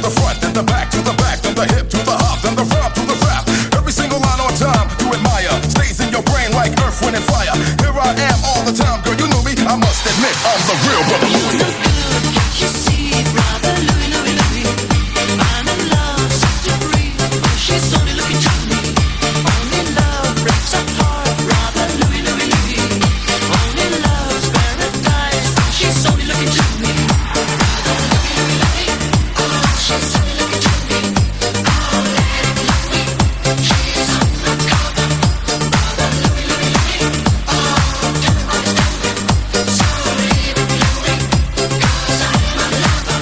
the front, then the back, to the back, then the hip, to the hop, then the rap, to the rap. Every single line on time, you admire, stays in your brain like earth, wind, and fire. Here I am all the time, girl, you knew me. I must admit, I'm the real brother Louie. Look good, can't you see, brother Louie, Louie, Louie? I'm in love, such a free. She's only looking to me. Only love breaks our heart, brother Louie, Louie, Louie. Only love's paradise. She's only looking to me. Brother Louie, Louie, Louie. Oh, she's only looking to me. Oh, let it love me. She's undercover. Brother Louie, Louie, Louie. Oh, tell him understand me. So leave it, Louie, 'cause I'm a lover.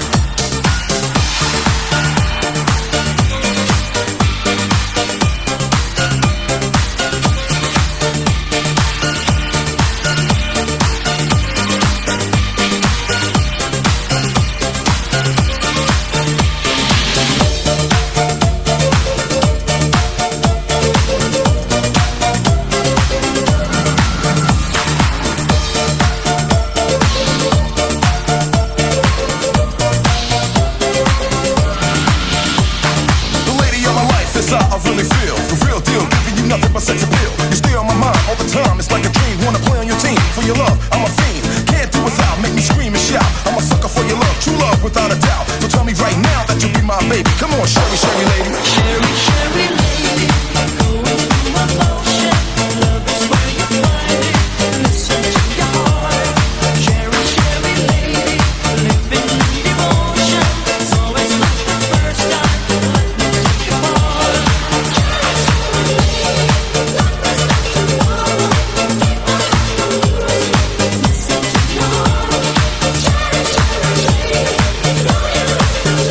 The lady of my life, that's how I really feel. The real deal, giving you nothing but sex appeal. You stay on my mind all the time, it's like a dream. Wanna play on your team, for your love, I'm a fiend. Can't do without, make me scream and shout. I'm a sucker for your love, true love without a doubt. So tell me right now that you'll be my baby. Come on, Sherry, Sherry lady. Cherry, cherry lady, going through emotion. Love is where you find it. Listen to your heart. Cherry, cherry lady, living in devotion. So it's like the first time. Let me take you far. Cherry, cherry lady, love is like the water. Keep on listen to your heart. Cherry, cherry lady, know you love me.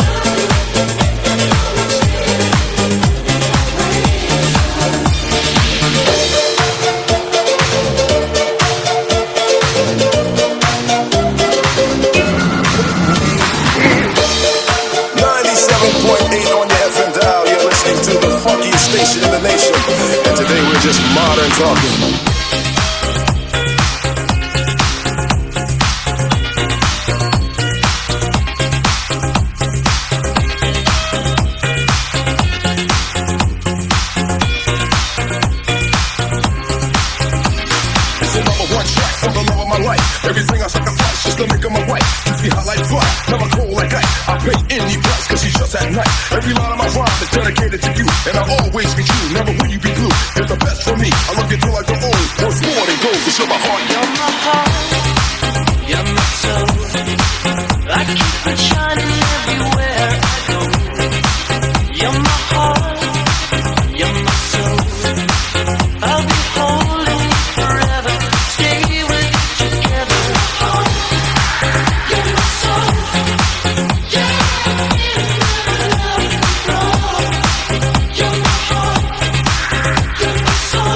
On your FM dial, you're listening to the funkiest station in the nation. And today we're just modern talking. It's the number one track for the love of my life. Everything I sacrifice just to make her my wife. Keeps me hot like fire, never cold like ice. I pay any price cause she's just that nice. Every line of my rhyme is dedicated to you. And I'll always be true, never will you be blue. You're the best for me, I love you till I grow old. Worth more than gold, cause you're my heart. You're my heart, you're my soul. I keep it shining everywhere I go. You're my heart, you're my soul. I'll be holding you forever, stay with you together. You're my soul, you're my heart, you're my soul.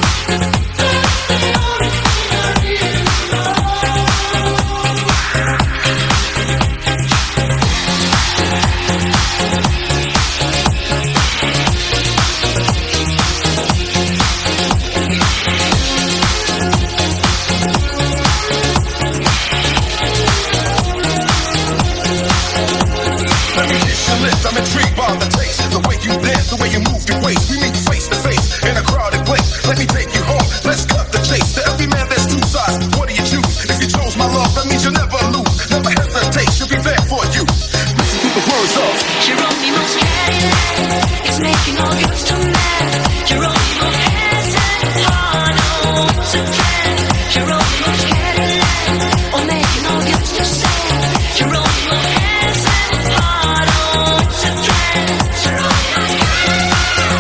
Let me kiss your lips, I'm intrigued by the taste. The way you dance, the way you move your waist. We meet face to face in a crowded place. Let me take you home, let's cut the chase. To every man there's two sides, what do you choose? If you chose my love, that means you'll never lose. Never hesitate, she'll be there for you. Listen to the words of Geronimo's Cadillac, it's making all girls too mad. Geronimo has a heart, oh, it's a trend. Geronimo's Cadillac, oh, making all girls too sad. Geronimo has a heart, oh, it's a trend. Geronimo's Cadillac.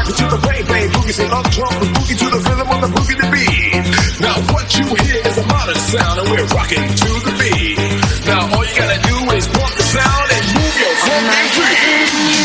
rock it to the bang bang boogie. Say up jump the boogie to the rhythm on the boogie to beat. Now what you hear is a modern sound, and we're rocking to the beat. Now all you gotta do is bump the sound and move your funky feet.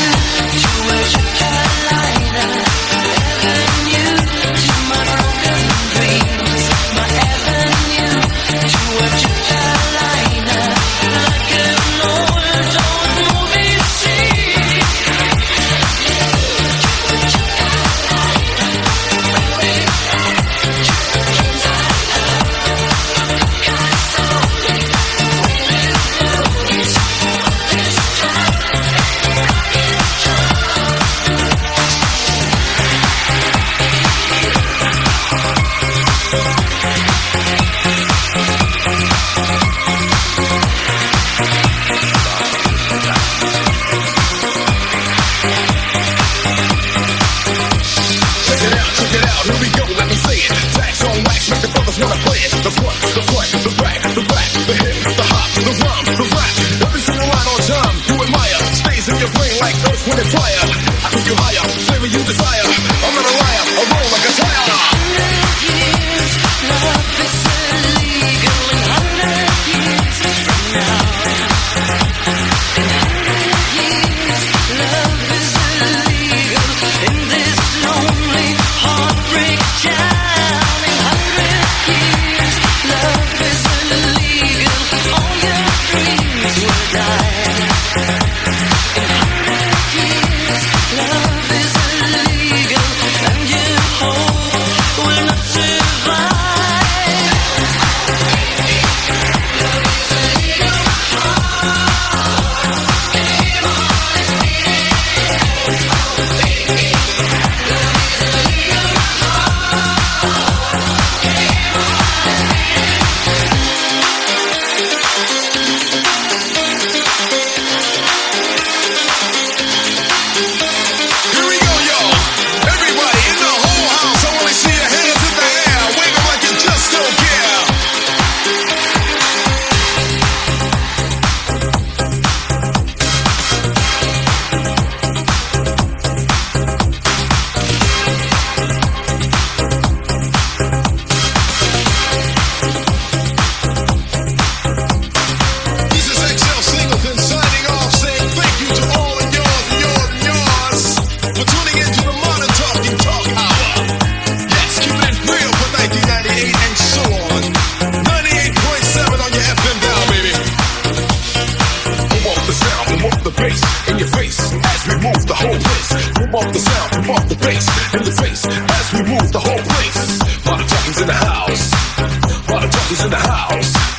Bump the sound, bump the bass in the face as we move the whole place. Modern Talking's in the house. Modern Talking's in the house.